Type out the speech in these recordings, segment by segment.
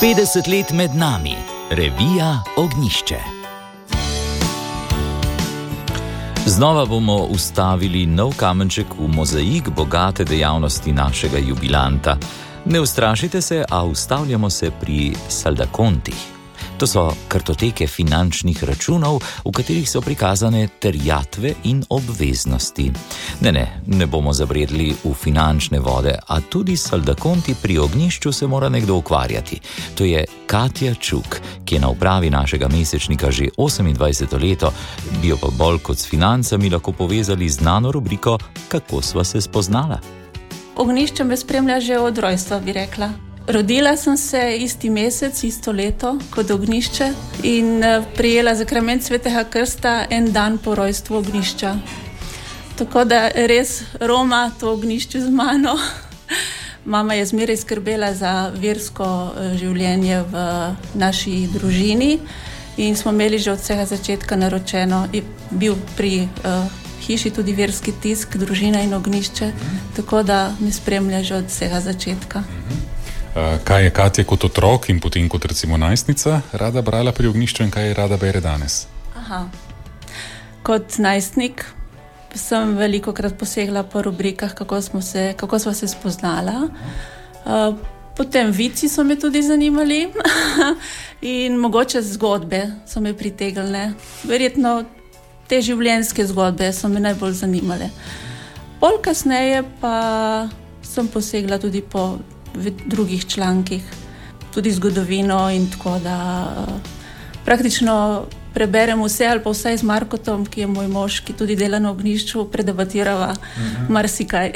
50 let med nami. Revija Ognjišče. Znova bomo ustavili nov kamenček v mozaik bogate dejavnosti našega jubilanta. Ne ustrašite se, a ustavljamo se pri saldakontih. To so kartoteke finančnih računov, v katerih so prikazane terjatve in obveznosti. Ne bomo zabredli v finančne vode, a tudi saldakonti pri Ognjišču se mora nekdo ukvarjati. To je Katja Čuk, ki je na upravi našega mesečnika že 28. leto, bi jo pa bolj kot s financami lahko povezali z znano rubriko Kako sva se spoznala. Ognjišče me spremlja že od rojstva, bi rekla. Rodila sem se isti mesec, isto leto kot Ognjišče in prijela zakrament Svetega krsta en dan po rojstvu Ognjišča. Tako da res roma to Ognjišče z mano. Mama je zmeraj skrbela za versko življenje v naši družini in smo imeli že od vsega začetka naročeno. Je bil pri hiši tudi verski tisk, družina in Ognjišče, tako da me spremlja že od vsega začetka. Kaj je Katja kot otrok in potem kot recimo najstnica rada brala pri Ognjišču in kaj je rada bere danes? Kot najstnik sem velikokrat posegla po rubrikah, kako sva se spoznala. Potem vici so me tudi zanimali in mogoče zgodbe so me pritegnile. Verjetno te življenjske zgodbe so me najbolj zanimale. Bolj kasneje pa sem posegla tudi po drugih člankih, tudi zgodovino in tako da praktično preberem vse ali pa vsaj z Markotom, ki je moj mož, ki tudi dela na Ognjišču, predebatirava marsikaj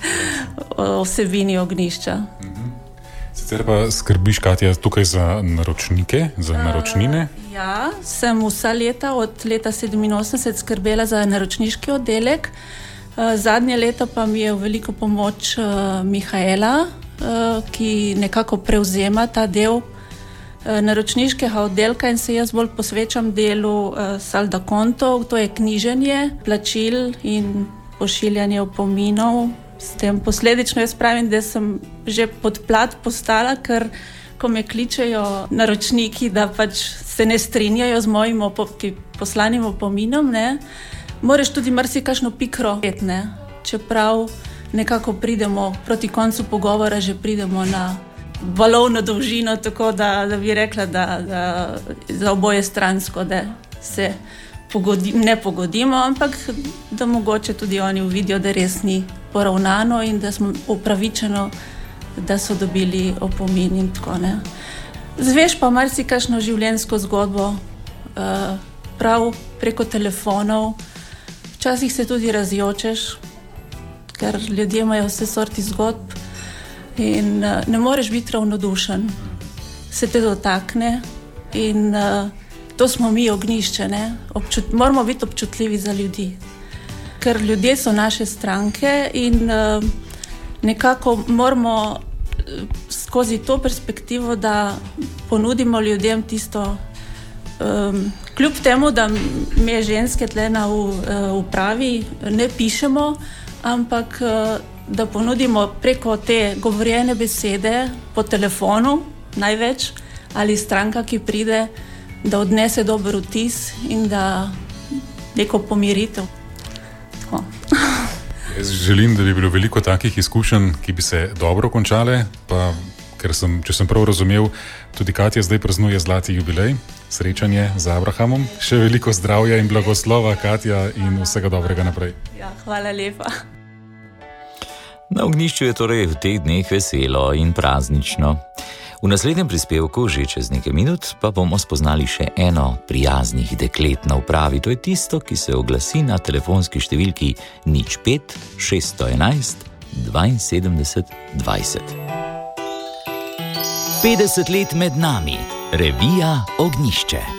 o vsebini Ognjišča. Sicer pa skrbiš, Katja, tukaj za naročnike, za naročnine? Ja, sem vsa leta, od leta 87 skrbela za naročniški oddelek. Zadnje leto pa mi je v veliko pomoč Mihaela, ki nekako prevzema ta del naročniškega oddelka in se jaz bolj posvečam delu saldakontov, to je knjiženje, plačil in pošiljanje opominov. S tem posledično jaz pravim, da sem že pod plat postala, ker ko me kličejo naročniki, da pač se ne strinjajo z mojim poslanim opominom, moraš tudi marsikakšno pikro ne, čeprav nekako pridemo proti koncu pogovora, že pridemo na valovno dolžino, tako da bi rekla, da za oboje stransko, da se ne pogodimo, ampak da mogoče tudi oni uvidijo, da res ni poravnano in da smo upravičeno, da so dobili opomin in tako ne. Zveš pa marsikakšno življenjsko zgodbo, prav preko telefonov, včasih se tudi razjočeš, ker ljudje imajo vse sorti zgodb in ne moreš biti ravnodušen. Se te dotakne in to smo mi Ognjišče, moramo biti občutljivi za ljudi. Ker ljudje so naše stranke in nekako moramo skozi to perspektivo, da ponudimo ljudem tisto, kljub temu, da mi ženske tle na upravi ne pišemo, ampak da ponudimo preko te govorjene besede po telefonu največ ali stranka, ki pride, da odnese dober vtis in da neko pomiritev. Tako. Jaz želim, da bi bilo veliko takih izkušenj, ki bi se dobro končale, pa ker če sem prav razumel, tudi Katja zdaj praznuje zlati jubilej, srečanje z Abrahamom. Še veliko zdravja in blagoslova, Katja, in vsega dobrega naprej. Ja, hvala lepa. Na Ognjišču je torej v teh dneh veselo in praznično. V naslednjem prispevku, že čez nekaj minut, pa bomo spoznali še eno prijaznih deklet na upravi. To je tisto, ki se oglasi na telefonski številki 05 611 72 20. 50 let med nami. Revija Ognjišče.